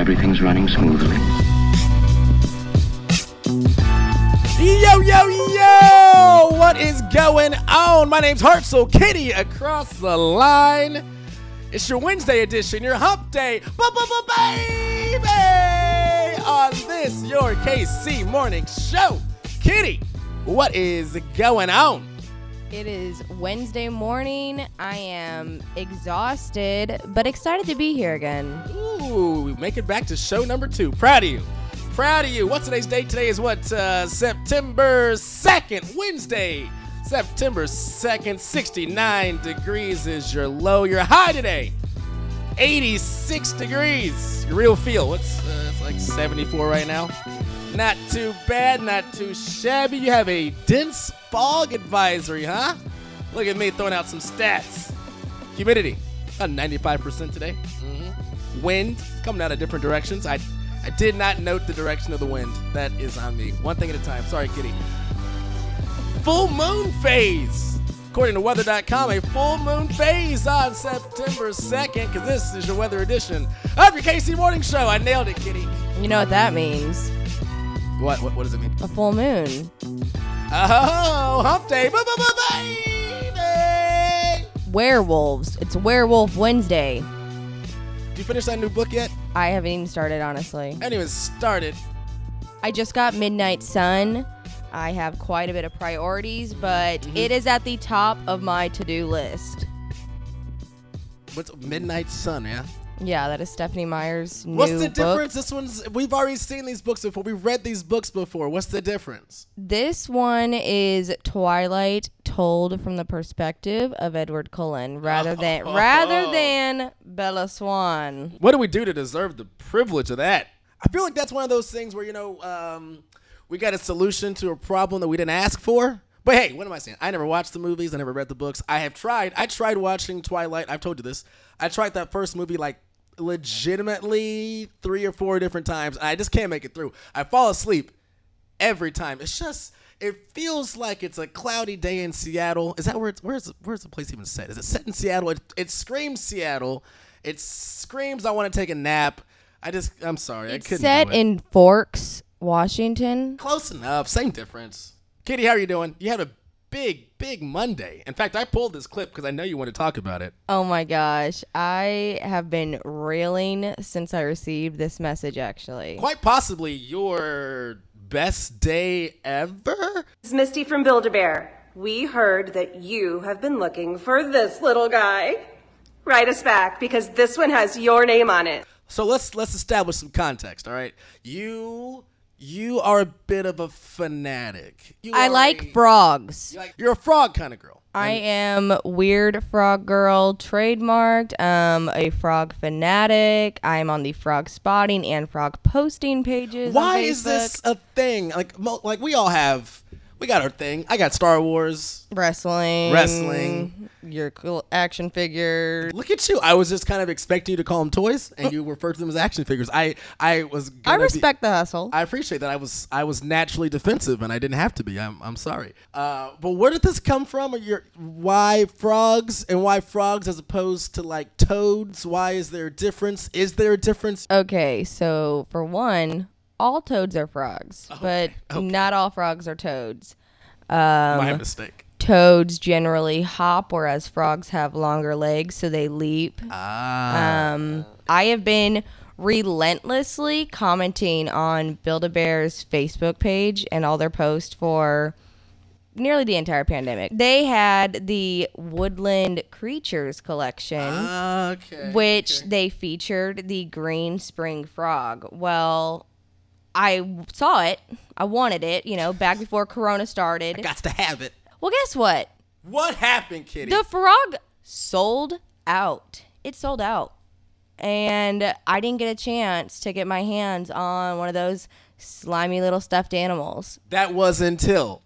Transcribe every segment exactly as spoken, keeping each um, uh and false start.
everything's running smoothly. Yo, yo, yo! What is going on? My name's Hartzell Kitty across the line. It's your Wednesday edition, your hump day, baby! On this, your K C morning show. Kitty, what is going on? It is Wednesday morning. I am exhausted, but excited to be here again. Ooh, we make it back to show number two. Proud of you. Proud of you. What's today's date? Today is what? Uh, September second, Wednesday. September second, sixty-nine degrees is your low. Your high today, eighty-six degrees. Your real feel, what's uh, it's like seventy-four right now. Not too bad, not too shabby. You have a dense fog advisory, huh? Look at me throwing out some stats. Humidity, about ninety-five percent today. Mm-hmm. Wind coming out of different directions. I I did not note the direction of the wind. That is on me. One thing at a time. Sorry, Kitty. Full moon phase. According to weather dot com, a full moon phase on September second, because this is your weather edition of your K C Morning Show. I nailed it, Kitty. You know what that means? What? What, what does it mean? A full moon. Oh, hump day. Baby. Werewolves. It's Werewolf Wednesday. Did you finish that new book yet? I haven't even started, honestly. I haven't even started. I just got Midnight Sun. I have quite a bit of priorities, but mm-hmm. it is at the top of my to-do list. What's Midnight Sun, yeah? Yeah, that is Stephanie Meyer's new book. What's the difference? This one's, we've already seen these books before. We've read these books before. What's the difference? This one is Twilight told from the perspective of Edward Cullen rather than oh. rather than Bella Swan. What do we do to deserve the privilege of that? I feel like that's one of those things where, you know, um, we got a solution to a problem that we didn't ask for. But hey, what am I saying? I never watched the movies. I never read the books. I have tried. I tried watching Twilight. I've told you this. I tried that first movie like legitimately three or four different times. And I just can't make it through. I fall asleep every time. It's just, it feels like it's a cloudy day in Seattle. Is that where it's, where's, where's the place even set? Is it set in Seattle? It, it screams Seattle. It screams I want to take a nap. I just, I'm sorry. It's I couldn't set do it. in Forks, Washington. Close enough. Same difference. Kitty, how are you doing? You had a big, big Monday. In fact, I pulled this clip because I know you want to talk about it. Oh my gosh. I have been reeling since I received this message, actually. Quite possibly your best day ever? It's Misty from Build-A-Bear. We heard that you have been looking for this little guy. Write us back because this one has your name on it. So let's let's establish some context, all right? You you are a bit of a fanatic. You I like a, frogs. You like, you're a frog kind of girl. I am weird frog girl, trademarked. Um, a frog fanatic. I'm on the frog spotting and frog posting pages. Why on is this a thing? Like mo- like we all have. We got our thing. I got Star Wars. Wrestling. Wrestling. Your cool action figures. Look at you. I was just kind of expecting you to call them toys, and you refer to them as action figures. I, I was I respect be, the hustle. I appreciate that. I was I was naturally defensive, and I didn't have to be. I'm I'm sorry. Uh, but where did this come from? Your, why frogs, and why frogs as opposed to, like, toads? Why is there a difference? Is there a difference? Okay, so for one, all toads are frogs, okay, but okay. not all frogs are toads. Um, My mistake. Toads generally hop, whereas frogs have longer legs, so they leap. Ah. Um, I have been relentlessly commenting on Build-A-Bear's Facebook page and all their posts for nearly the entire pandemic. They had the Woodland Creatures collection, ah, okay, which okay. they featured the green spring frog. Well, I saw it. I wanted it, you know, back before Corona started. I got to have it. Well, guess what? What happened, Kitty? The frog sold out. It sold out. And I didn't get a chance to get my hands on one of those slimy little stuffed animals. That was until.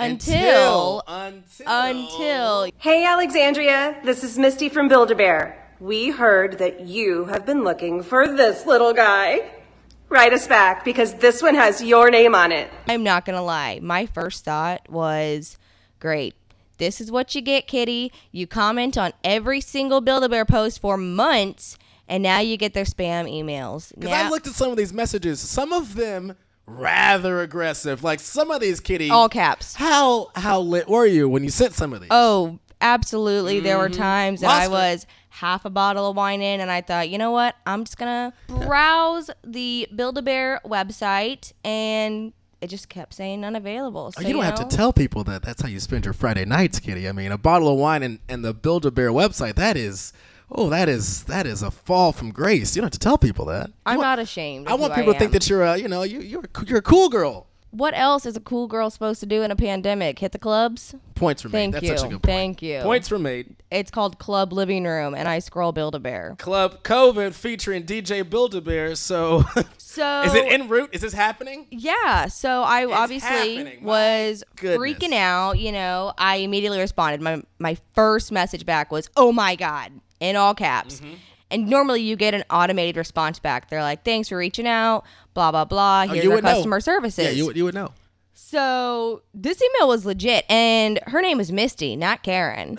Until. Until. Until. Hey, Alexandria. This is Misty from Build-A-Bear. We heard that you have been looking for this little guy. Write us back because this one has your name on it. I'm not going to lie. My first thought was, great. This is what you get, Kitty. You comment on every single Build-A-Bear post for months, And now you get their spam emails. Because Now- I looked at some of these messages. Some of them rather aggressive. Like some of these, Kitty. all caps. How how lit were you when you sent some of these? Oh, absolutely. There were times that Lost I it. was half a bottle of wine in, and I thought, you know what? I'm just going to browse the Build-A-Bear website, and it just kept saying unavailable. So, Oh, you don't know, have to tell people that that's how you spend your Friday nights, Kitty. I mean, a bottle of wine and, and the Build-A-Bear website, that is, oh, that is that is a fall from grace. You don't have to tell people that. I'm You want- not ashamed. I of want who people to think am. that you're a, you know, you, you're, a, you're a cool girl. What else is a cool girl supposed to do in a pandemic? Hit the clubs? Points were made. Thank That's you. such a good point. Thank you. Points were made. It's called Club Living Room, and I scroll Build-A-Bear. Club COVID featuring D J Build-A-Bear. So, So is it en route? Is this happening? Yeah, so I obviously happening. My was goodness. freaking out. You know, I immediately responded. My my first message back was, "Oh my god," in all caps. Mm-hmm. And normally you get an automated response back. They're like, "Thanks for reaching out." Blah blah blah. Oh, Here's you our would know. customer services. Yeah, you, would- you would know. So this email was legit, and her name is Misty, not Karen.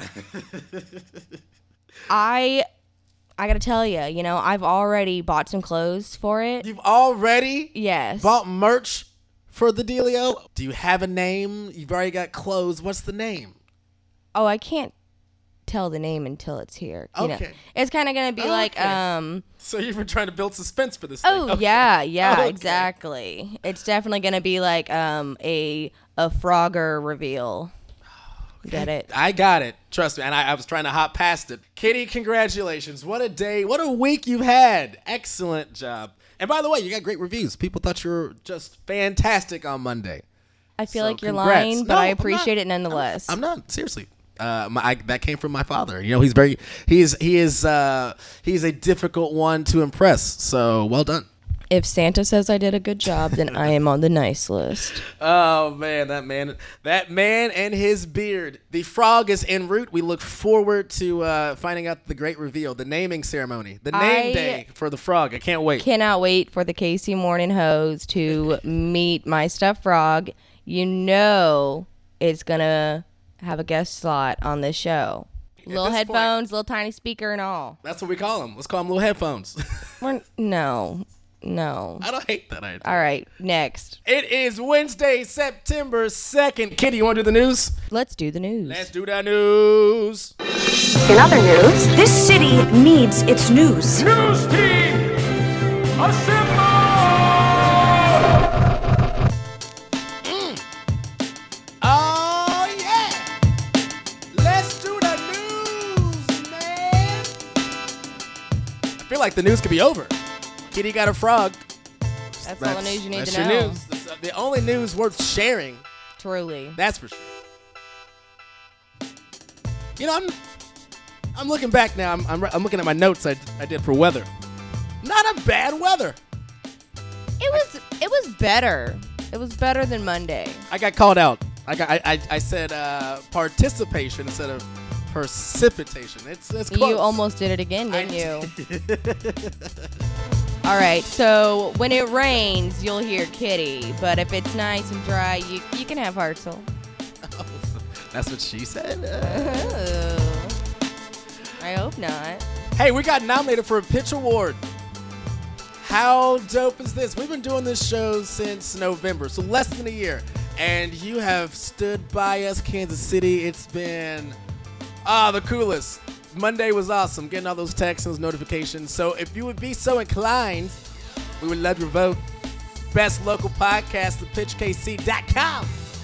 I I gotta tell you, you know, I've already bought some clothes for it. You've already Yes. bought merch for the dealio? Do you have a name? You've already got clothes. What's the name? Oh, I can't tell the name until it's here. You know? Okay. It's kind of going to be like, Okay. um, So you've been trying to build suspense for this thing. oh, Okay. yeah, yeah, Okay. exactly. It's definitely going to be like um, a a Frogger reveal. Get it? I got it. Trust me. And I, I was trying to hop past it. Kitty, congratulations. What a day. What a week you've had. Excellent job. And by the way, you got great reviews. People thought you were just fantastic on Monday. I feel So like you're congrats. lying, No, but I I'm appreciate not. it nonetheless. I'm not. Seriously. Uh, my, I, that came from my father. You know, he's very, he is, he is, uh, he's a difficult one to impress. So well done. If Santa says I did a good job, then I am on the nice list. Oh man, that man, that man and his beard. The frog is en route. We look forward to uh, finding out the great reveal, the naming ceremony, the name I day for the frog. I can't wait. Cannot wait for the Casey Morning Hose to meet my stuffed frog. You know it's going to have a guest slot on this show. Little this headphones, little tiny speaker and all. That's what we call them. Let's call them little headphones. We're, no, no. I don't hate that idea. All right, next. It is Wednesday, September second. Kitty, you want to do the news? Let's do the news. Let's do that news. In other news, this city needs its news. News team, assemble! Oh, yeah. Let's do the news, man. I feel like the news could be over. Kitty got a frog. That's, all the news you need that's to your know. news. That's uh, the only news worth sharing. Truly. That's for sure. You know, I'm I'm looking back now. I'm I'm, I'm looking at my notes I, I did for weather. Not a bad weather. It was it was better. It was better than Monday. I got called out. I got I I, I said uh, participation instead of precipitation. It's it's close. You almost did it again, I didn't you? All right, so when it rains, you'll hear Kitty, but if it's nice and dry, you you can have Hartzell. That's what she said. Uh, Oh. I hope not. Hey, we got nominated for a Pitch Award. How dope is this? We've been doing this show since November, so less than a year. And you have stood by us, Kansas City. It's been, ah, the coolest. Monday was awesome, getting all those texts and those notifications. So if you would be so inclined, we would love your vote. Best local podcast, the pitch k c dot com.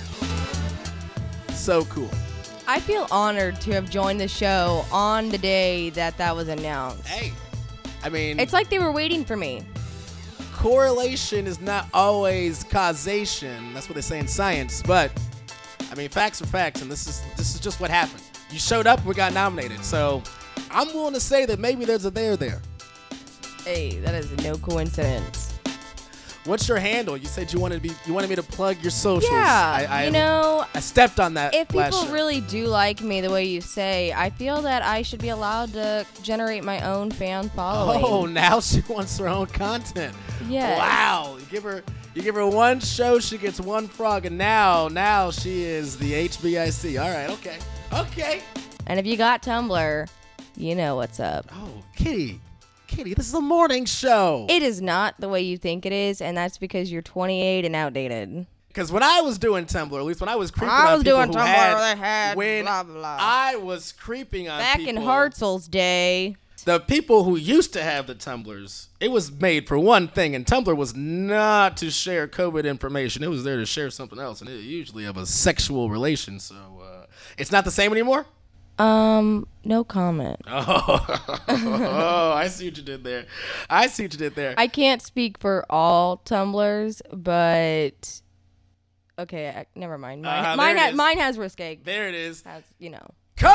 So cool. I feel honored to have joined the show on the day that that was announced. Hey, I mean, It's like they were waiting for me. correlation is not always causation. That's what they say in science. But I mean, facts are facts, and this is this is just what happened. You showed up, we got nominated. So I'm willing to say that maybe there's a there there. Hey, that is no coincidence. What's your handle? You said you wanted to be you wanted me to plug your socials. Yeah, I, I, you know, I stepped on that. if last people show. really do like me the way you say, I feel that I should be allowed to generate my own fan following. Oh, now she wants her own content. Yes. Wow. You give her you give her one show, she gets one frog, and now now she is the H B I C. All right, okay. Okay. And if you got Tumblr, you know what's up. Oh, Kitty. Katie, this is a morning show. It is not the way you think it is, and that's because you're twenty-eight and outdated. Because when I was doing Tumblr, at least when I was creeping I on was people doing who Tumblr, had, they had when blah, blah. I was creeping on Back people, in Hartzell's day. the people who used to have the Tumblrs, it was made for one thing, and Tumblr was not to share COVID information. It was there to share something else, and it usually of a sexual relation. So uh, it's not the same anymore? Um, no comment. Oh, oh, I see what you did there. I see what you did there. I can't speak for all Tumblrs, but okay, I, never mind. Mine, Uh-huh, mine, there it ha- is. mine has risque. There it is. Has, you know.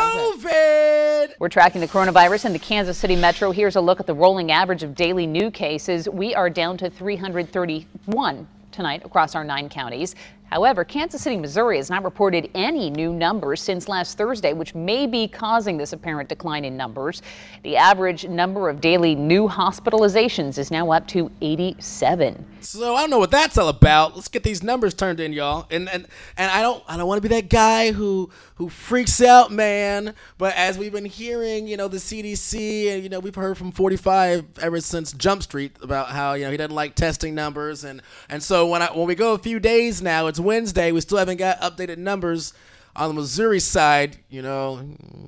COVID! We're tracking the coronavirus in the Kansas City metro. Here's a look at the rolling average of daily new cases. We are down to three hundred thirty-one tonight across our nine counties. However, Kansas City, Missouri has not reported any new numbers since last Thursday, which may be causing this apparent decline in numbers. The average number of daily new hospitalizations is now up to eighty-seven. So I don't know what that's all about. Let's get these numbers turned in, y'all. And and and I don't I don't want to be that guy who who freaks out, man. But as we've been hearing, you know, the C D C, and you know, we've heard from forty-five ever since Jump Street about how, you know, he doesn't like testing numbers, and and so when I when we go a few days now, it's Wednesday, we still haven't got updated numbers on the Missouri side. You know,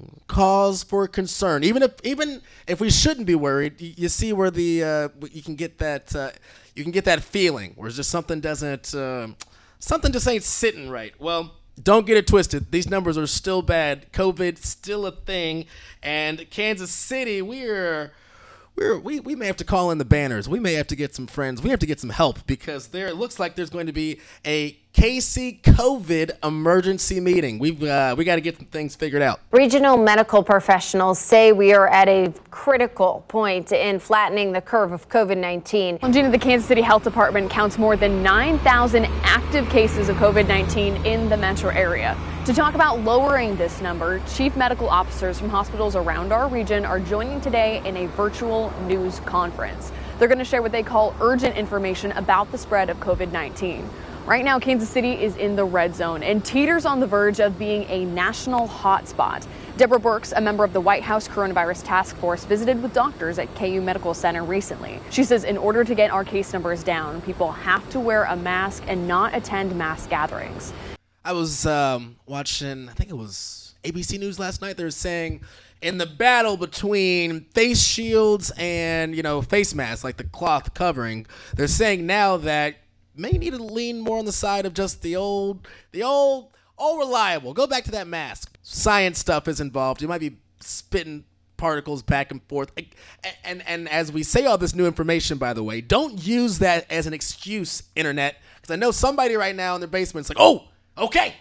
cause for concern. Even if even if we shouldn't be worried, you, you see where the uh, you can get that uh, you can get that feeling where it's just something doesn't uh, something just ain't sitting right. Well, don't get it twisted. These numbers are still bad. COVID's still a thing, and Kansas City, we're We're, we we may have to call in the banners. We may have to get some friends. We have to get some help because there it looks like there's going to be a K C COVID emergency meeting. We've uh, we got to get some things figured out. Regional medical professionals say we are at a critical point in flattening the curve of COVID nineteen. Well, Gina, the Kansas City Health Department counts more than nine thousand active cases of COVID nineteen in the metro area. To talk about lowering this number, chief medical officers from hospitals around our region are joining today in a virtual news conference. They're going to share what they call urgent information about the spread of COVID nineteen. Right now, Kansas City is in the red zone and teeters on the verge of being a national hotspot. Deborah Burks, a member of the White House Coronavirus Task Force, visited with doctors at K U Medical Center recently. She says in order to get our case numbers down, people have to wear a mask and not attend mass gatherings. I was um, watching, I think it was A B C News last night. They were saying in the battle between face shields and, you know, face masks, like the cloth covering, they're saying now that may need to lean more on the side of just the old, the old, old reliable. Go back to that mask. Science stuff is involved. You might be spitting particles back and forth. And, and, and as we say all this new information, by the way, don't use that as an excuse, internet, because I know somebody right now in their basement's like, oh, okay,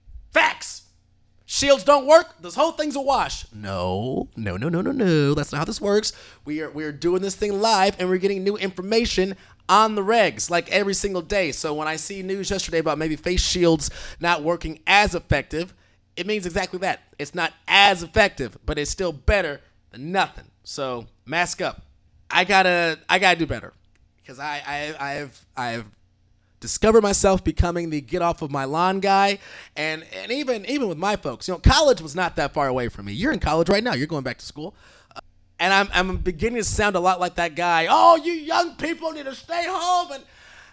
facts. Shields don't work. This whole thing's a wash. No, no, no, no, no, no. That's not how this works. We are we are doing this thing live, and we're getting new information on the regs, like every single day. So when I see news yesterday about maybe face shields not working as effective, it means exactly that. It's not as effective, but it's still better than nothing. So mask up. I gotta I gotta do better because I I I've I've. discover myself becoming the get off of my lawn guy, and and even even with my folks, you know, college was not that far away from me. You're in college right now. You're going back to school, uh, and I'm I'm beginning to sound a lot like that guy. Oh, you young people need to stay home, and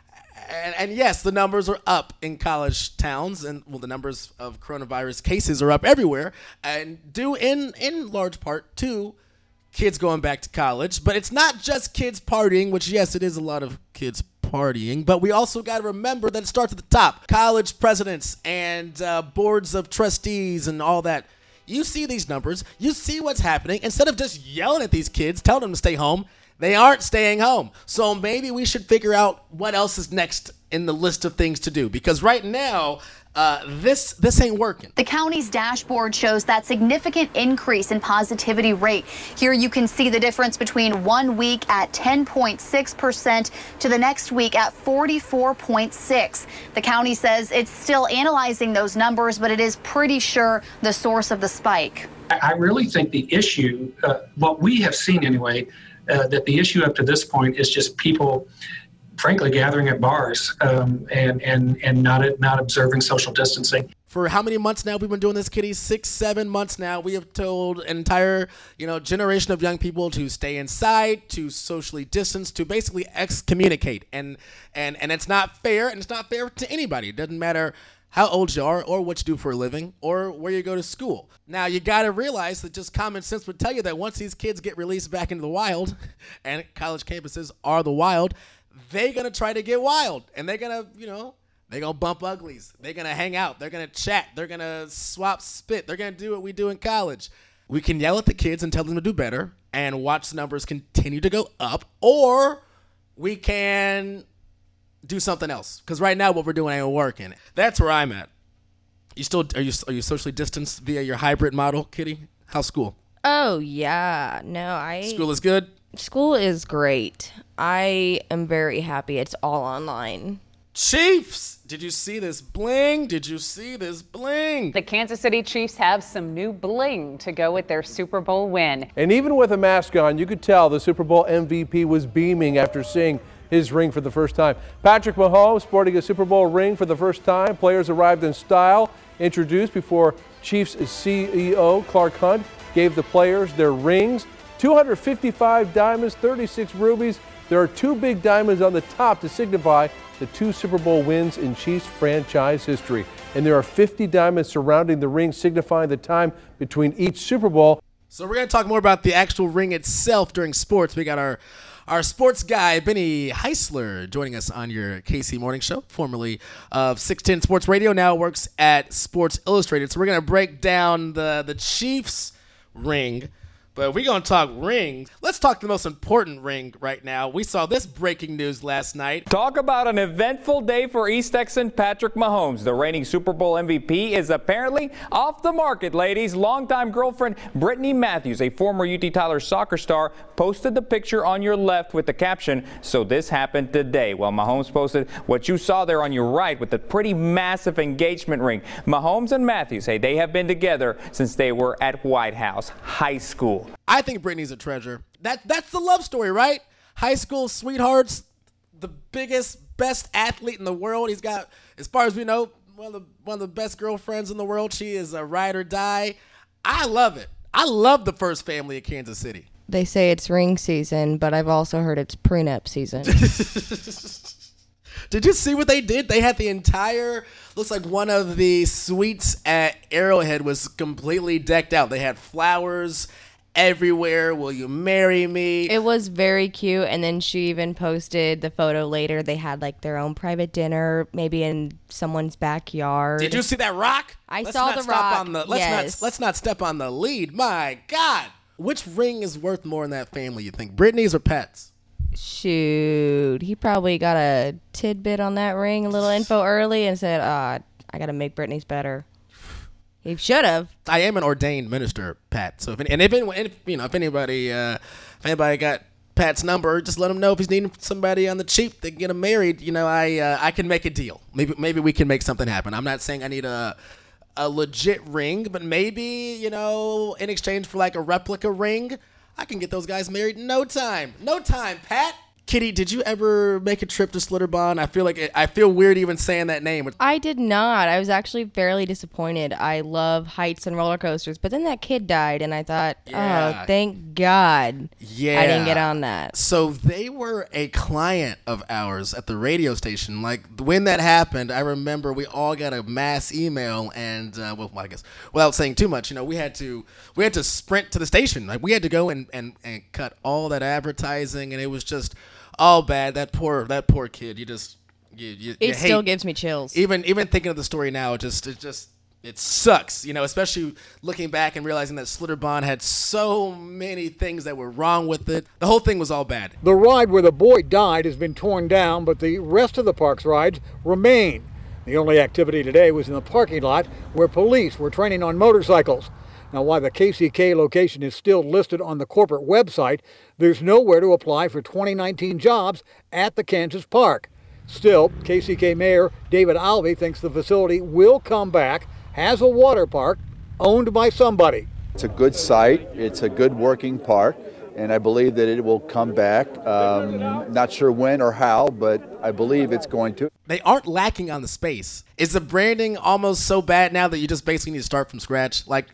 and and yes, the numbers are up in college towns, and well, the numbers of coronavirus cases are up everywhere, and due in in large part to kids going back to college. But it's not just kids partying, which yes, it is a lot of kids partying, but we also got to remember that it starts at the top. College presidents and uh, boards of trustees and all that. You see these numbers, you see what's happening. Instead of just yelling at these kids, telling them to stay home, they aren't staying home. So maybe we should figure out what else is next in the list of things to do, because right now, Uh, this this ain't working. The county's dashboard shows that significant increase in positivity rate. Here you can see the difference between one week at ten point six percent to the next week at forty-four point six. The county says it's still analyzing those numbers, but it is pretty sure the source of the spike. I really think the issue, uh, what we have seen anyway, uh, that the issue up to this point is just people frankly gathering at bars um, and and and not not observing social distancing. For how many months now we've been doing this, Kitty? Six, seven months now. We have told an entire, you know, generation of young people to stay inside, to socially distance, to basically excommunicate. And and and it's not fair, and it's not fair to anybody. It doesn't matter how old you are, or what you do for a living, or where you go to school. Now, you got to realize that just common sense would tell you that once these kids get released back into the wild, and college campuses are the wild, they're going to try to get wild. And they're going to, you know, they're going to bump uglies. They're going to hang out. They're going to chat. They're going to swap spit. They're going to do what we do in college. We can yell at the kids and tell them to do better and watch the numbers continue to go up, or we can do something else, because right now what we're doing ain't working. That's where I'm at. You still are you are you socially distanced via your hybrid model, Kitty? How's school? Oh yeah, no, I School is good. School is great. I am very happy it's all online. Chiefs, did you see this bling? Did you see this bling? The Kansas City Chiefs have some new bling to go with their Super Bowl win. And even with a mask on, you could tell the Super Bowl M V P was beaming after seeing his ring for the first time. Patrick Mahomes sporting a Super Bowl ring for the first time. Players arrived in style, introduced before Chiefs C E O Clark Hunt gave the players their rings. two hundred fifty-five diamonds, thirty-six rubies. There are two big diamonds on the top to signify the two Super Bowl wins in Chiefs franchise history. And there are fifty diamonds surrounding the ring, signifying the time between each Super Bowl. So we're going to talk more about the actual ring itself during sports. We got our Our sports guy, Benny Heisler, joining us on your K C Morning Show, formerly of six ten Sports Radio, now works at Sports Illustrated. So we're going to break down the, the Chiefs ring, but we're going to talk rings. Let's talk the most important ring right now. We saw this breaking news last night. Talk about an eventful day for East Texan Patrick Mahomes. The reigning Super Bowl M V P is apparently off the market, ladies. Longtime girlfriend Brittany Matthews, a former U T Tyler soccer star, posted the picture on your left with the caption, "So this happened today." Well, Mahomes posted what you saw there on your right with the pretty massive engagement ring. Mahomes and Matthews, hey, they have been together since they were at White House High School. I think Brittany's a treasure. That That's the love story, right? High school sweethearts, the biggest, best athlete in the world. He's got, as far as we know, one of the, one of the best girlfriends in the world. She is a ride or die. I love it. I love the first family of Kansas City. They say it's ring season, but I've also heard it's prenup season. Did you see what they did? They had the entire, looks like one of the suites at Arrowhead was completely decked out. They had flowers everywhere. Will you marry me? It was very cute. And then she even posted the photo later. They had like their own private dinner, maybe in someone's backyard. Did you see that rock? I let's saw not the stop rock. On the, let's yes. not let's not step on the lead. My God. Which ring is worth more in that family, you think? Brittany's or Pat's? Shoot. He probably got a tidbit on that ring, a little info early, and said, uh, I got to make Brittany's better. He should have. I am an ordained minister, Pat. So if any, and if anyone, if, you know, if anybody, uh, if anybody got Pat's number, just let him know if he's needing somebody on the cheap to get him married. You know, I uh, I can make a deal. Maybe maybe we can make something happen. I'm not saying I need a a legit ring, but maybe, you know, in exchange for like a replica ring, I can get those guys married in no time. No time, Pat. Kitty, did you ever make a trip to Schlitterbahn? I feel like it, I feel weird even saying that name. I did not. I was actually fairly disappointed. I love heights and roller coasters, but then that kid died, and I thought, Yeah. oh, thank God Yeah. I didn't get on that. So they were a client of ours at the radio station. Like when that happened, I remember we all got a mass email, and uh, well, I guess without saying too much, you know, we had to we had to sprint to the station. Like we had to go and and, and cut all that advertising, and it was just all bad. That poor that poor kid. You just you, you, It you still hate, gives me chills. Even even thinking of the story now, it just it just it sucks, you know, especially looking back and realizing that Schlitterbahn had so many things that were wrong with it. The whole thing was all bad. The ride where the boy died has been torn down, but the rest of the park's rides remain. The only activity today was in the parking lot where police were training on motorcycles. Now, while the K C K location is still listed on the corporate website, there's nowhere to apply for twenty nineteen jobs at the Kansas Park. Still, K C K Mayor David Alvey thinks the facility will come back, has a water park owned by somebody. It's a good site. It's a good working park. and I believe that it will come back. Um, not sure when or how, but I believe it's going to. They aren't lacking on the space. Is the branding almost so bad now that you just basically need to start from scratch? Like,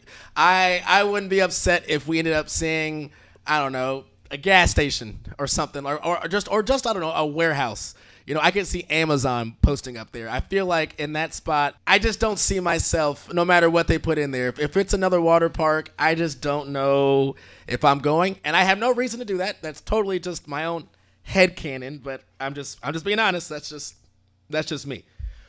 I I wouldn't be upset if we ended up seeing, I don't know, a gas station or something, or, or just or just I don't know, a warehouse. You know, I can see Amazon posting up there. I feel like in that spot, I just don't see myself, no matter what they put in there. If, if it's another water park, I just don't know if I'm going. And I have no reason to do that. That's totally just my own headcanon, but I'm just I'm just being honest. That's just that's just me.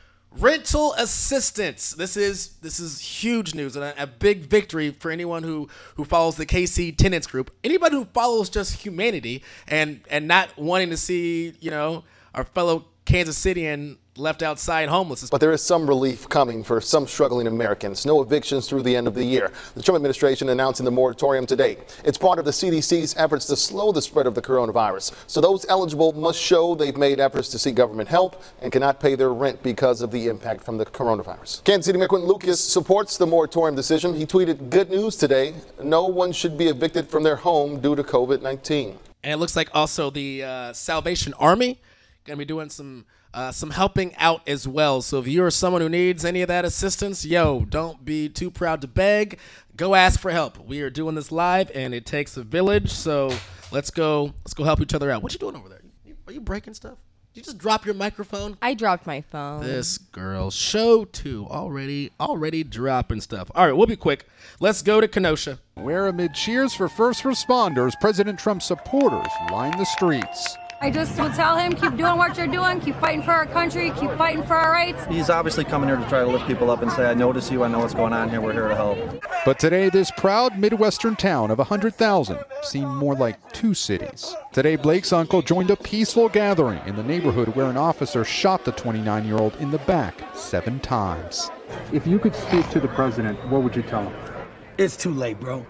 Rental assistance. This is this is huge news and a, a big victory for anyone who, who follows the K C Tenants Group. Anybody who follows just humanity and and not wanting to see, you know, our fellow Kansas Citian left outside homeless. But there is some relief coming for some struggling Americans. No evictions through the end of the year. The Trump administration announcing the moratorium today. It's part of the C D C's efforts to slow the spread of the coronavirus. So those eligible must show they've made efforts to seek government help and cannot pay their rent because of the impact from the coronavirus. Kansas City Mayor Quinton Lucas supports the moratorium decision. He tweeted, "Good news today. No one should be evicted from their home due to COVID nineteen. And it looks like also the uh, Salvation Army going to be doing some uh, some helping out as well. So if you're someone who needs any of that assistance, yo, don't be too proud to beg. Go ask for help. We are doing this live, and it takes a village. So let's go. Let's go help each other out. What you doing over there? Are you breaking stuff? Did you just drop your microphone? I dropped my phone. This girl, show two, already, already dropping stuff. All right, we'll be quick. Let's go to Kenosha. Where amid cheers for first responders, President Trump's supporters line the streets. I just will tell him, keep doing what you're doing, keep fighting for our country, keep fighting for our rights. He's obviously coming here to try to lift people up and say, I notice you, I know what's going on here, we're here to help. But today, this proud Midwestern town of one hundred thousand seemed more like two cities. Today, Blake's uncle joined a peaceful gathering in the neighborhood where an officer shot the twenty-nine-year-old in the back seven times. If you could speak to the president, what would you tell him? It's too late, bro.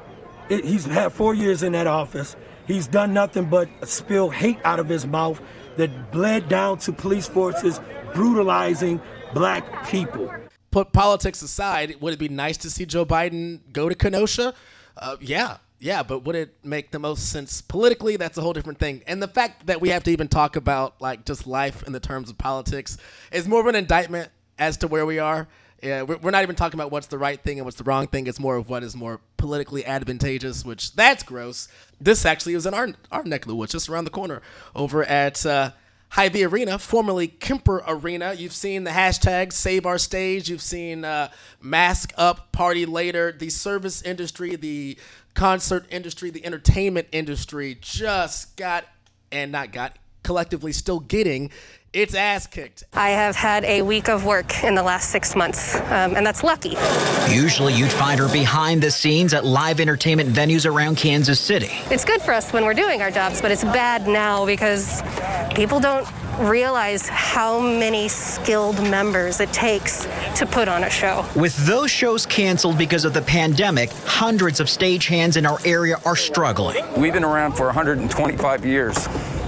It, he's had four years in that office. He's done nothing but spill hate out of his mouth that bled down to police forces brutalizing black people. Put politics aside, would it be nice to see Joe Biden go to Kenosha? Uh, yeah, yeah, but would it make the most sense politically? That's a whole different thing. And the fact that we have to even talk about like just life in the terms of politics is more of an indictment as to where we are. Yeah, we're not even talking about what's the right thing and what's the wrong thing. It's more of what is more politically advantageous, which that's gross. This actually is in our our neck of the woods, just around the corner, over at uh, Hy-Vee Arena, formerly Kemper Arena. You've seen the hashtag Save Our Stage. You've seen uh, Mask Up, Party Later. The service industry, the concert industry, the entertainment industry just got, and not got, collectively still getting its ass kicked. I have had a week of work in the last six months, um, and that's lucky. Usually you'd find her behind the scenes at live entertainment venues around Kansas City. It's good for us when we're doing our jobs, but it's bad now because people don't realize how many skilled members it takes to put on a show. With those shows canceled because of the pandemic, hundreds of stagehands in our area are struggling. We've been around for one hundred twenty-five years.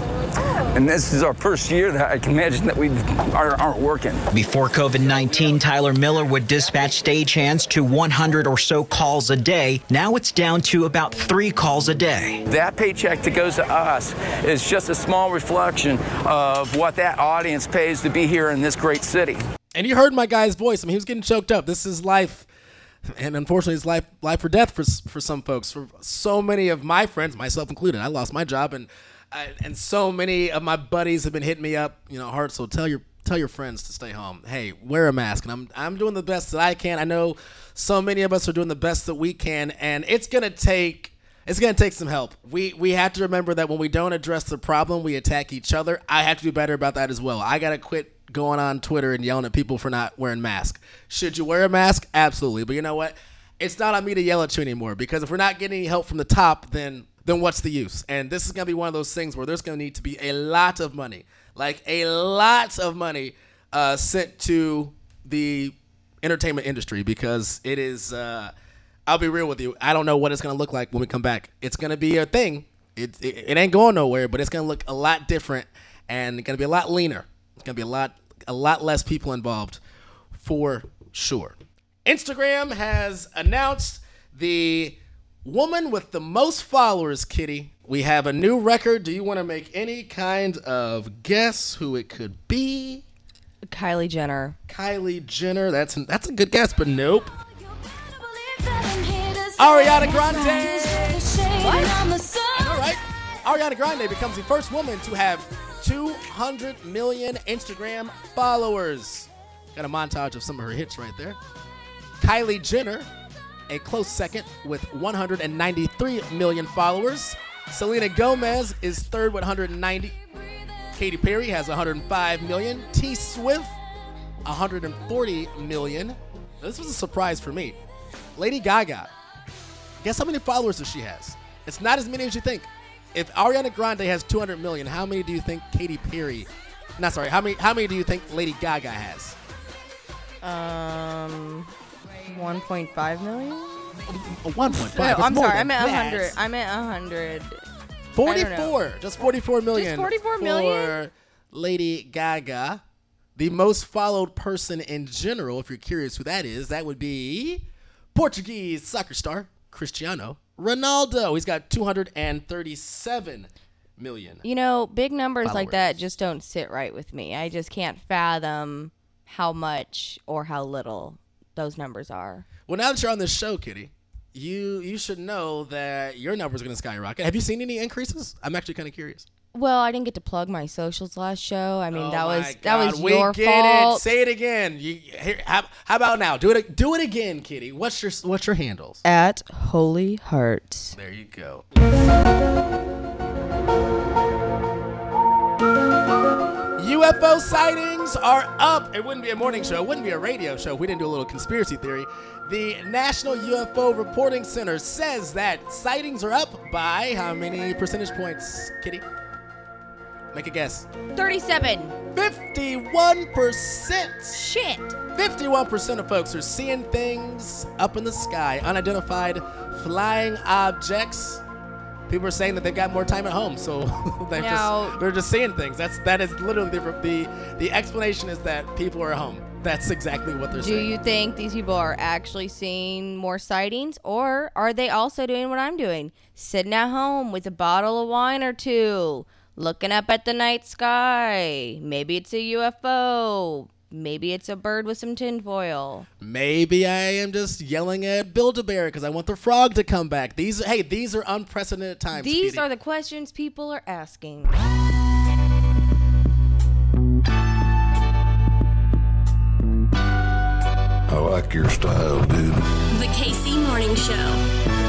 And this is our first year that I can imagine that we aren't working. Before COVID nineteen, Tyler Miller would dispatch stagehands to one hundred or so calls a day. Now it's down to about three calls a day. That paycheck that goes to us is just a small reflection of what that audience pays to be here in this great city. And you heard my guy's voice. I mean, he was getting choked up. This is life. And unfortunately, it's life, life or death for, for some folks. For so many of my friends, myself included, I lost my job, and I, and so many of my buddies have been hitting me up, you know, hard. So tell your tell your friends to stay home. Hey, wear a mask. And I'm I'm doing the best that I can. I know so many of us are doing the best that we can, and it's gonna take it's gonna take some help. We we have to remember that when we don't address the problem, we attack each other. I have to do better about that as well. I gotta quit going on Twitter and yelling at people for not wearing masks. Should you wear a mask? Absolutely. But you know what? It's not on me to yell at you anymore, because if we're not getting any help from the top, then then what's the use? And this is going to be one of those things where there's going to need to be a lot of money, like a lot of money uh, sent to the entertainment industry, because it is, uh, I'll be real with you, I don't know what it's going to look like when we come back. It's going to be a thing. It, it, it ain't going nowhere, but it's going to look a lot different and going to be a lot leaner. It's going to be a lot, a lot less people involved for sure. Instagram has announced the Woman with the most followers, Kitty. We have a new record. Do you want to make any kind of guess who it could be? Kylie Jenner. Kylie Jenner. That's that's a good guess, but nope. Ariana Grande. What? All right. Ariana Grande becomes the first woman to have two hundred million Instagram followers. Got a montage of some of her hits right there. Kylie Jenner, a close second with one hundred ninety-three million followers. Selena Gomez is third with one hundred ninety. Katy Perry has one hundred five million. T Swift, one hundred forty million. This was a surprise for me. Lady Gaga. Guess how many followers does she has? It's not as many as you think. If Ariana Grande has two hundred million, how many do you think Katy Perry? Not sorry. How many? How many do you think Lady Gaga has? Um, one point five million. Oh, one point five. No, I'm sorry. I meant one hundred. I meant one hundred. forty-four. Just forty-four million. Just forty-four million for Lady Gaga. The most followed person in general, if you're curious who that is, that would be Portuguese soccer star Cristiano Ronaldo. He's got two hundred thirty-seven million. You know, big numbers followers. like that just don't sit right with me. I just can't fathom how much or how little those numbers are. Well, now that you're on this show, Kitty, you you should know that your numbers are going to skyrocket. Have you seen any increases? I'm actually kind of curious. Well, I didn't get to plug my socials last show. I mean, Oh that my was that was God, we your get fault. It. Say it again. You, here, how, how about now? Do it. Do it again, Kitty. What's your What's your handles? At Holy Heart. There you go. U F O sightings are up. It wouldn't be a morning show. It wouldn't be a radio show if we didn't do a little conspiracy theory. The National U F O Reporting Center says that sightings are up by how many percentage points, Kitty? Make a guess. thirty-seven. fifty-one percent. Shit. fifty-one percent of folks are seeing things up in the sky, unidentified flying objects. People are saying that they've got more time at home, so they're Now- just they're just seeing things. That's that is literally the the the explanation is that people are home. That's exactly what they're Do saying. you think these people are actually seeing more sightings, or are they also doing what I'm doing? Sitting at home with a bottle of wine or two, looking up at the night sky. Maybe it's a U F O. Maybe it's a bird with some tinfoil. Maybe I am just yelling at Build-A-Bear because I want the frog to come back. These hey, these are unprecedented times. These Speedy. are the questions people are asking. I like your style, dude. The K C Morning Show.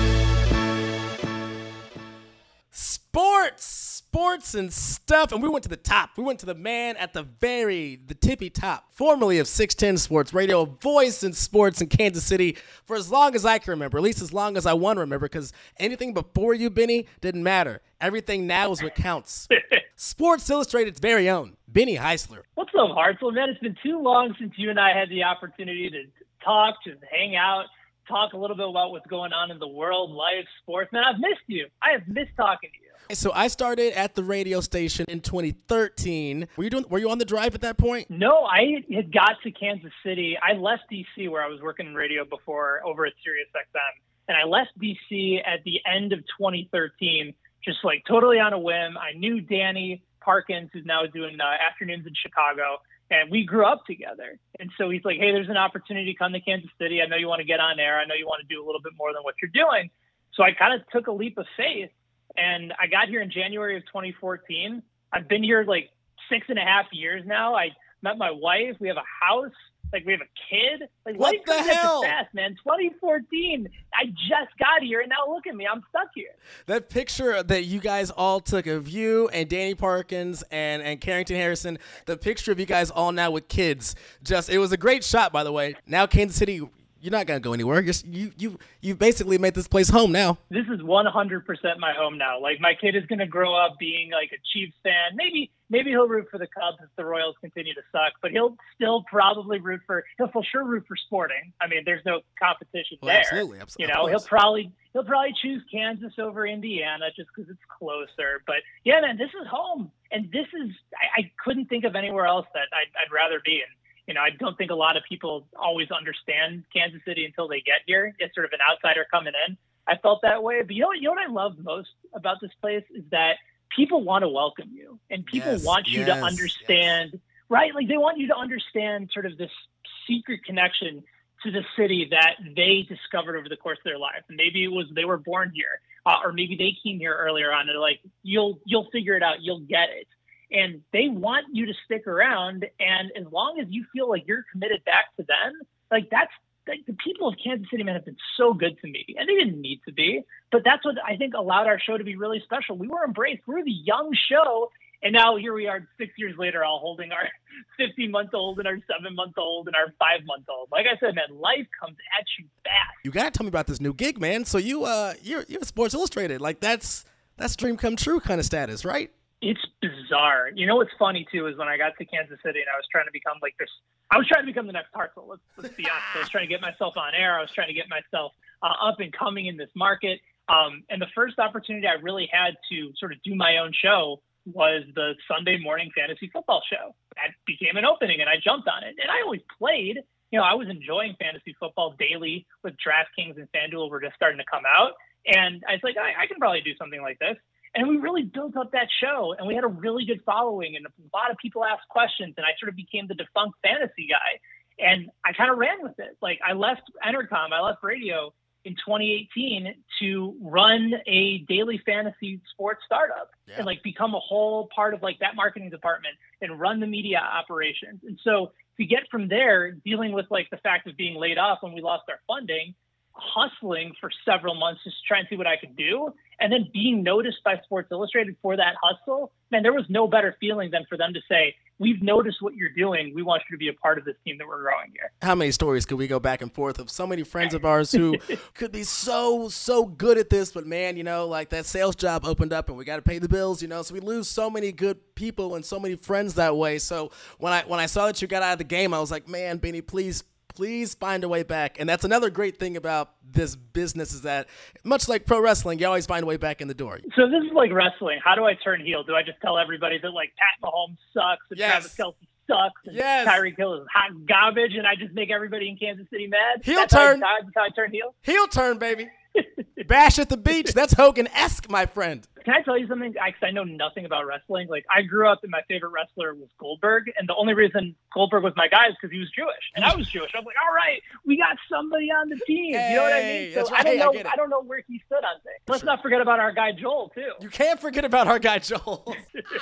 Sports, sports and stuff. And we went to the top. We went to the man at the very, the tippy top, formerly of six ten Sports Radio, a voice in sports in Kansas City for as long as I can remember, at least as long as I want to remember, because anything before you, Benny, didn't matter. Everything now is what counts. Sports Illustrated's very own, Benny Heisler. What's up, Hartzell? Man, it's been too long since you and I had the opportunity to talk, to hang out, talk a little bit about what's going on in the world, life, sports. Man, I've missed you. I have missed talking to you. So I started at the radio station in twenty thirteen. Were you doing? Were you on the drive at that point? No, I had got to Kansas City. I left D C where I was working in radio before over at Sirius X M. And I left D C at the end of twenty thirteen, just like totally on a whim. I knew Danny Parkins, who's now doing uh, afternoons in Chicago, and we grew up together. And so he's like, hey, there's an opportunity to come to Kansas City. I know you want to get on air. I know you want to do a little bit more than what you're doing. So I kind of took a leap of faith. And I got here in January of twenty fourteen. I've been here like six and a half years now. I met my wife. We have a house. Like, we have a kid. Like, What life the comes at hell? fast, man. twenty fourteen. I just got here, and now look at me. I'm stuck here. That picture that you guys all took of you and Danny Parkins and, and Carrington Harrison, the picture of you guys all now with kids, just it was a great shot, by the way. Now Kansas City, you're not going to go anywhere. You're, you you you basically made this place home now. This is one hundred percent my home now. Like, my kid is going to grow up being like a Chiefs fan. Maybe maybe he'll root for the Cubs if the Royals continue to suck, but he'll still probably root for he'll for sure root for Sporting. I mean, there's no competition Well, there. absolutely, absolutely. You know, he'll probably he'll probably choose Kansas over Indiana just because it's closer. But yeah, man, this is home, and this is I, I couldn't think of anywhere else that I'd, I'd rather be in. You know, I don't think a lot of people always understand Kansas City until they get here. It's sort of an outsider coming in. I felt that way. But you know what, you know what I love most about this place is that people want to welcome you, and people Yes, want you yes, to understand, right? Like they want you to understand sort of this secret connection to the city that they discovered over the course of their life. And maybe it was they were born here, uh, or maybe they came here earlier on. And they're like, you'll you'll figure it out, you'll get it. And they want you to stick around. And as long as you feel like you're committed back to them, like that's like the people of Kansas City, man, have been so good to me. And they didn't need to be, but that's what I think allowed our show to be really special. We were embraced. We were the young show. And now here we are six years later, all holding our fifty-month-old and our seven-month-old and our five-month-old. Like I said, man, life comes at you fast. You gotta tell me about this new gig, man. So you, uh, you're you're Sports Illustrated. Like that's that's dream come true kind of status, right? It's bizarre. You know what's funny too is when I got to Kansas City and I was trying to become like this. I was trying to become the next Hartzell. Let's let's be honest. I was trying to get myself on air. I was trying to get myself uh, up and coming in this market. Um, and the first opportunity I really had to sort of do my own show was the Sunday morning fantasy football show. That became an opening and I jumped on it. And I always played, you know, I was enjoying fantasy football daily with DraftKings and FanDuel were just starting to come out. And I was like, I, I can probably do something like this. And we really built up that show and we had a really good following and a lot of people asked questions and I sort of became the defunct fantasy guy. And I kind of ran with it. Like I left Entercom, I left radio in twenty eighteen to run a daily fantasy sports startup yeah. and like become a whole part of like that marketing department and run the media operations. And so to get from there, dealing with like the fact of being laid off when we lost our funding, hustling for several months just to try and see what I could do. And then being noticed by Sports Illustrated for that hustle, man, there was no better feeling than for them to say, we've noticed what you're doing. We want you to be a part of this team that we're growing here. How many stories could we go back and forth of so many friends of ours who could be so, so good at this, but man, you know, like that sales job opened up and we got to pay the bills, you know, so we lose so many good people and so many friends that way. So when I, when I saw that you got out of the game, I was like, man, Benny, please, Please find a way back. And that's another great thing about this business is that, much like pro wrestling, you always find a way back in the door. So this is like wrestling. How do I turn heel? Do I just tell everybody that, like, Pat Mahomes sucks and yes. Travis Kelce sucks and yes. Tyreek Hill is hot garbage and I just make everybody in Kansas City mad? Heel that's turn. How I, that's how I turn heel? Heel turn, baby. Bash at the beach. That's Hogan-esque, my friend. Can I tell you something? I, I know nothing about wrestling. Like, I grew up and my favorite wrestler was Goldberg. And the only reason Goldberg was my guy is because he was Jewish. And I was Jewish. I was like, all right, we got somebody on the team. Hey, you know what I mean? So that's right. I don't know. I, I don't know where he stood on things. Let's sure. not forget about our guy Joel, too. You can't forget about our guy Joel.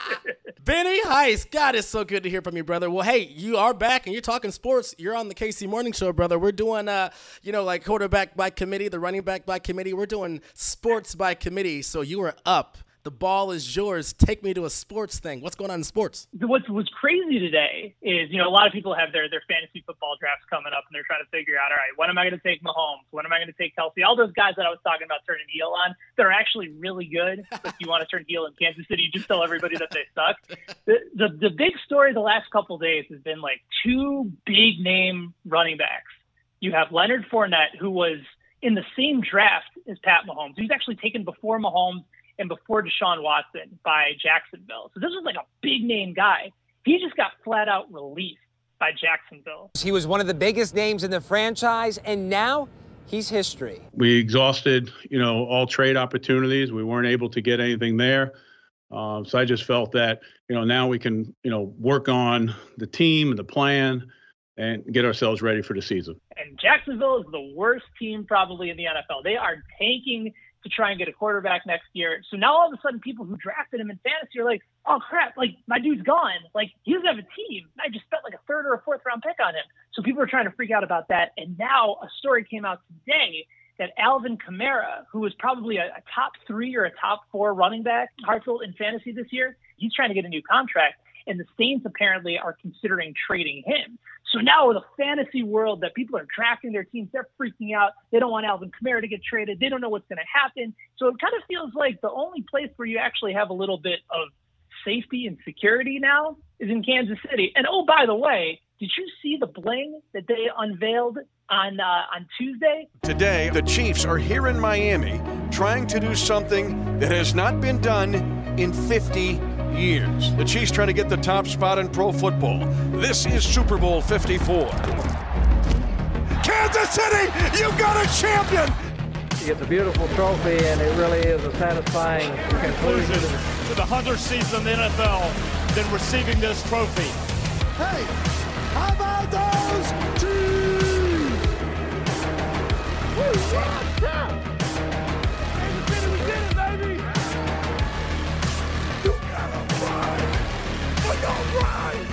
Benny Heiss, God, it's so good to hear from you, brother. Well, hey, you are back and you're talking sports. You're on the K C Morning Show, brother. We're doing, uh, you know, like quarterback by committee, the running back by committee. We're doing sports by committee. So you are up. The ball is yours. Take me to a sports thing. What's going on in sports? What's, what's crazy today is, you know, a lot of people have their, their fantasy football drafts coming up and they're trying to figure out, all right, when am I going to take Mahomes? When am I going to take Kelce? All those guys that I was talking about turning heel on, they're actually really good. If you want to turn heel in Kansas City, you just tell everybody that they suck. The, the, the big story the last couple of days has been like two big name running backs. You have Leonard Fournette, who was in the same draft as Pat Mahomes. He was actually taken before Mahomes and before Deshaun Watson by Jacksonville. So this was like a big name guy. He just got flat out released by Jacksonville. He was one of the biggest names in the franchise, and now he's history. We exhausted, you know, all trade opportunities. We weren't able to get anything there. Uh, so I just felt that, you know, now we can, you know, work on the team and the plan and get ourselves ready for the season. And Jacksonville is the worst team probably in the N F L. They are tanking to try and get a quarterback next year. So now all of a sudden people who drafted him in fantasy are like, oh crap, like my dude's gone. Like he doesn't have a team. I just spent like a third or a fourth round pick on him. So people are trying to freak out about that. And now a story came out today that Alvin Kamara, who was probably a, a top three or a top four running back, Hartzell in fantasy this year, he's trying to get a new contract. And the Saints apparently are considering trading him. So now with a fantasy world that people are drafting their teams, they're freaking out. They don't want Alvin Kamara to get traded. They don't know what's going to happen. So it kind of feels like the only place where you actually have a little bit of safety and security now is in Kansas City. And oh, by the way, did you see the bling that they unveiled on uh, on Tuesday? Today, the Chiefs are here in Miami trying to do something that has not been done in fifty years. The Chiefs trying to get the top spot in pro football. This is Super Bowl fifty-four. Kansas City, you've got a champion! It's a beautiful trophy, and it really is a satisfying conclusion to the hundredth season in the N F L than receiving this trophy. Hey, how about those Chiefs? Woo, rock out! We did it, baby! You gotta ride for your ride!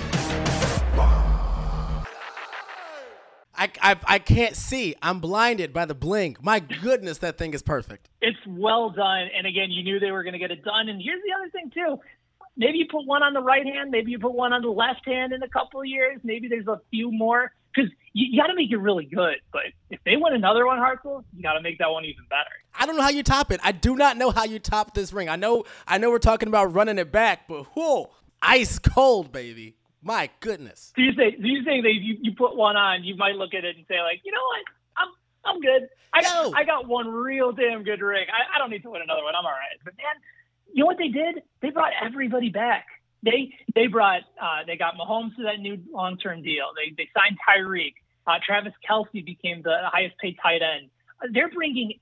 I, I, I can't see. I'm blinded by the blink. My goodness, that thing is perfect. It's well done. And again, you knew they were going to get it done. And here's the other thing, too. Maybe you put one on the right hand. Maybe you put one on the left hand in a couple of years. Maybe there's a few more. Because you, you got to make it really good. But if they win another one, Hartzell, you got to make that one even better. I don't know how you top it. I do not know how you top this ring. I know I know we're talking about running it back, but whoa, ice cold, baby. My goodness. So you say, so you say that if you, you put one on, you might look at it and say, like, you know what? I'm I'm good. I got no. I got one real damn good ring. I, I don't need to win another one. I'm all right. But man, you know what they did? They brought everybody back. They they brought uh, they got Mahomes to that new long term deal. They they signed Tyreek. Uh, Travis Kelce became the highest paid tight end. They're bringing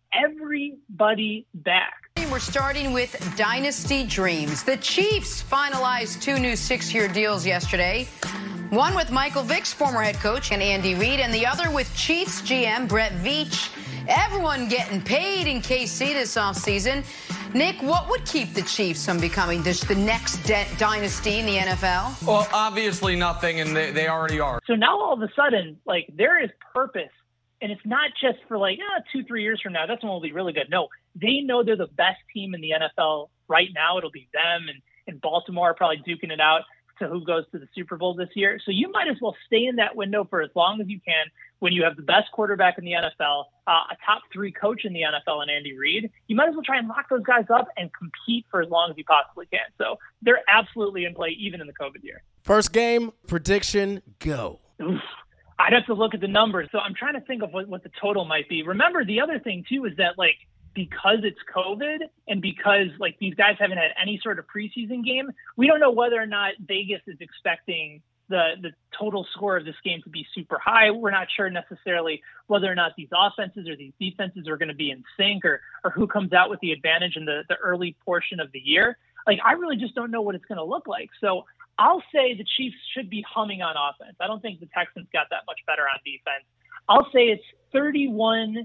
everybody back. We're starting with Dynasty Dreams. The Chiefs finalized two new six-year deals yesterday. One with Michael Vick's former head coach and Andy Reid, and the other with Chiefs G M Brett Veach. Everyone getting paid in K C this offseason. Nick, what would keep the Chiefs from becoming this, the next de- dynasty in the N F L? Well, obviously nothing, and they, they already are. So now all of a sudden, like, there is purpose. And it's not just for like, oh, two, three years from now, that's when we'll be really good. No, they know they're the best team in the N F L right now. It'll be them and, and Baltimore are probably duking it out to who goes to the Super Bowl this year. So you might as well stay in that window for as long as you can when you have the best quarterback in the N F L, uh, a top three coach in the N F L in Andy Reid. You might as well try and lock those guys up and compete for as long as you possibly can. So they're absolutely in play even in the COVID year. First game, prediction, go. Oof. I'd have to look at the numbers. So I'm trying to think of what, what the total might be. Remember, the other thing, too, is that, like, because it's COVID and because, like, these guys haven't had any sort of preseason game, we don't know whether or not Vegas is expecting the, the total score of this game to be super high. We're not sure necessarily whether or not these offenses or these defenses are going to be in sync or, or who comes out with the advantage in the, the early portion of the year. Like, I really just don't know what it's going to look like. So I'll say the Chiefs should be humming on offense. I don't think the Texans got that much better on defense. I'll say it's thirty-one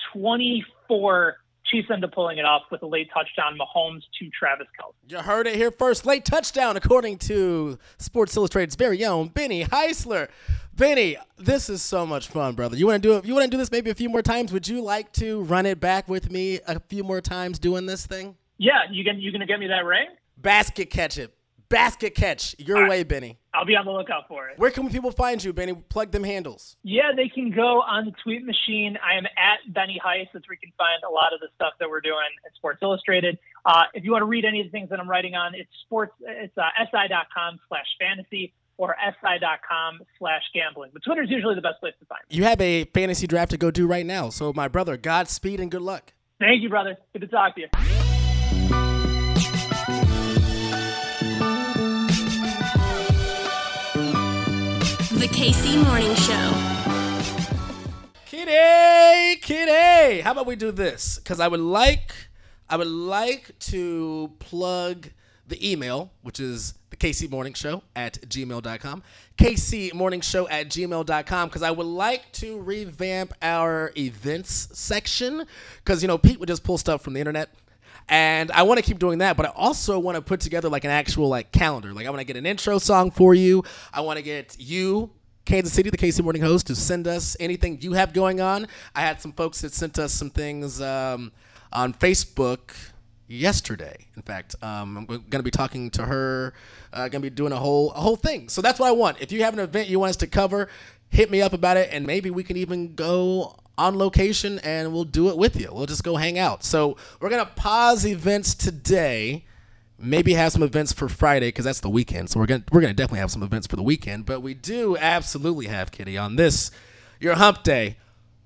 twenty-four. Chiefs end up pulling it off with a late touchdown, Mahomes to Travis Kelce. You heard it here first. Late touchdown, according to Sports Illustrated's very own Benny Heisler. Benny, this is so much fun, brother. You want to do it? You want to do this maybe a few more times? Would you like to run it back with me a few more times doing this thing? Yeah, you can. You gonna get me that ring? Basket catch it. Basket catch. Your right. way, Benny. I'll be on the lookout for it. Where can people find you, Benny? Plug them handles. Yeah, they can go on the tweet machine. I am at Benny Heiss. That's where you can find a lot of the stuff that we're doing at Sports Illustrated. Uh, if you want to read any of the things that I'm writing on, it's sports. It's uh, si.com slash fantasy or si.com slash gambling. But Twitter is usually the best place to find me. You have a fantasy draft to go do right now. So, my brother, Godspeed and good luck. Thank you, brother. Good to talk to you. The K C Morning Show. Kitty, kitty. How about we do this? Because I would like, I would like to plug the email, which is the K C Morning Show at gmail dot com. K C Morning Show at gmail dot com. Because I would like to revamp our events section. Because, you know, Pete would just pull stuff from the internet. And I want to keep doing that, but I also want to put together like an actual like calendar. Like I want to get an intro song for you. I want to get you, Kansas City, the K C Morning host, to send us anything you have going on. I had some folks that sent us some things um, on Facebook yesterday. In fact, um, I'm going to be talking to her. Uh, going to be doing a whole a whole thing. So that's what I want. If you have an event you want us to cover, hit me up about it, and maybe we can even go on location and we'll do it with you. We'll just go hang out. So we're going to pause events today, maybe have some events for Friday because that's the weekend. So we're going we're going to definitely have some events for the weekend, but we do absolutely have, Kitty, on this, your hump day.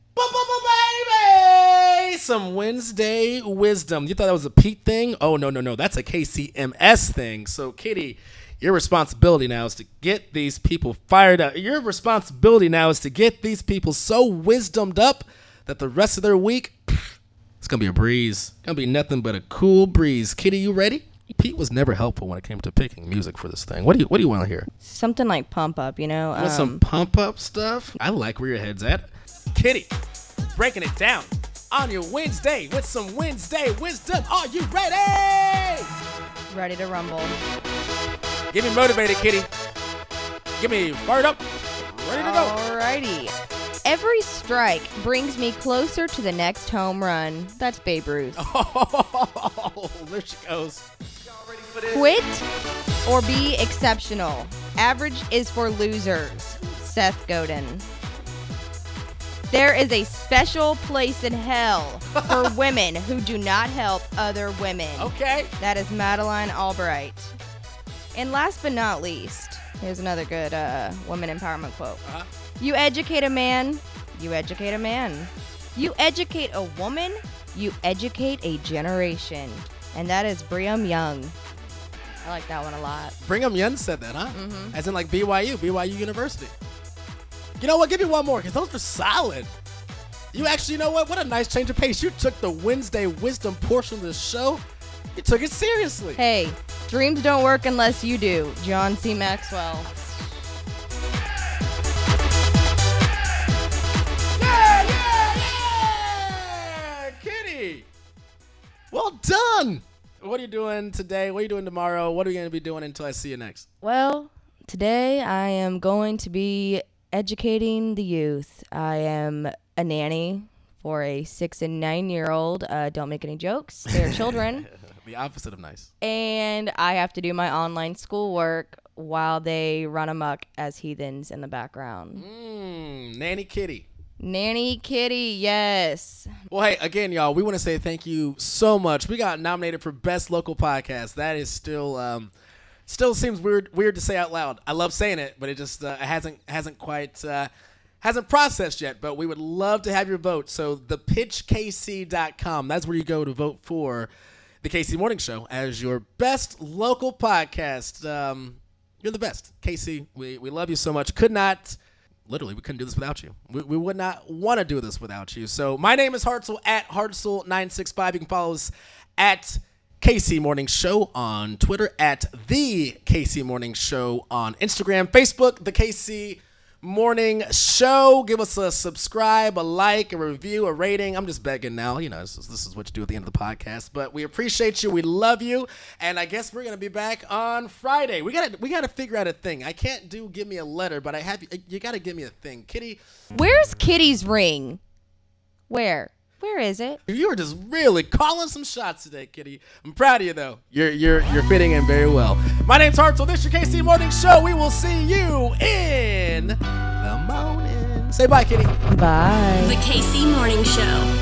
Baby! Some Wednesday wisdom. You thought that was a Pete thing? Oh, no, no, no. That's a K C M S thing. So, Kitty, your responsibility now is to get these people fired up. Your responsibility now is to get these people so wisdomed up that the rest of their week, pff, It's going to be a breeze. Going to be nothing but a cool breeze. Kitty, you ready? Pete was never helpful when it came to picking music for this thing. What do you What do you want to hear? Something like Pump Up, you know? You want um, some Pump Up stuff? I like where your head's at. Kitty, breaking it down on your Wednesday with some Wednesday wisdom. Are you ready? Ready to rumble. Get me motivated, Kitty. Get me fired up. Ready to go. Alrighty. Every strike brings me closer to the next home run. That's Babe Ruth. Oh, there she goes. Quit or be exceptional. Average is for losers. Seth Godin. There is a special place in hell for women who do not help other women. Okay. That is Madeline Albright. And last but not least, here's another good uh, women empowerment quote. Uh-huh. You educate a man, you educate a man. You educate a woman, you educate a generation. And that is Brigham Young. I like that one a lot. Brigham Young said that, huh? Mm-hmm. As in like B Y U, B Y U University. You know what? Give me one more, because those were solid. You actually, you know what? What a nice change of pace. You took the Wednesday wisdom portion of the show. You took it seriously. Hey, dreams don't work unless you do. John C. Maxwell. Yeah, yeah, yeah! Kitty! Well done! What are you doing today? What are you doing tomorrow? What are you going to be doing until I see you next? Well, today I am going to be educating the youth. I am a nanny for a six and nine year old. Uh, don't make any jokes. They're children. The opposite of nice. And I have to do my online schoolwork while they run amok as heathens in the background. Mmm, Nanny Kitty. Nanny Kitty, yes. Well, hey, again, y'all, we want to say thank you so much. We got nominated for Best Local Podcast. That is still... Um, Still seems weird weird to say out loud. I love saying it, but it just uh, hasn't hasn't quite uh, hasn't processed yet. But we would love to have your vote. So the pitch K C dot com, that's where you go to vote for the K C Morning Show as your best local podcast. Um, you're the best, K C. We we love you so much. Could not literally we couldn't do this without you. We, we would not want to do this without you. So my name is Hartzell at Hartzell nine six five. You can follow us at K C Morning Show on Twitter, at The K C Morning Show on Instagram, Facebook, The K C Morning Show. Give us a subscribe, a like, a review, a rating. I'm just begging now. You know, this is, this is what you do at the end of the podcast. But we appreciate you. We love you. And I guess we're going to be back on Friday. We got to we got to figure out a thing. I can't do give me a letter, but I have you got to give me a thing. Kitty. Where's Kitty's ring? Where? Where is it? You were just really calling some shots today, Kitty. I'm proud of you, though. You're you're you're fitting in very well. My name's Hartzell. This is your K C Morning Show. We will see you in the morning. Say bye, Kitty. Bye. The K C Morning Show.